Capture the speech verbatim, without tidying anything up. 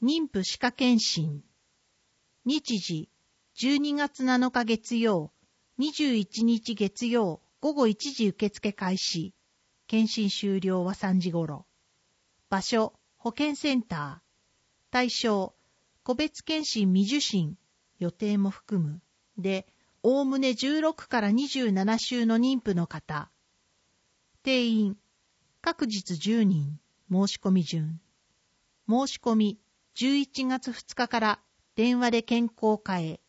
妊婦歯科検診。日時、じゅうにがつなのか月曜、にじゅういちにち月曜、午後いちじ受付開始。検診終了はさんじごろ。場所、保健センター。対象、個別検診未受診、予定も含む。で、おおむねじゅうろくからにじゅうなな週の妊婦の方。定員、各日じゅうにん、申し込み順。申し込み、じゅういちがつふつかから電話で健康課へ。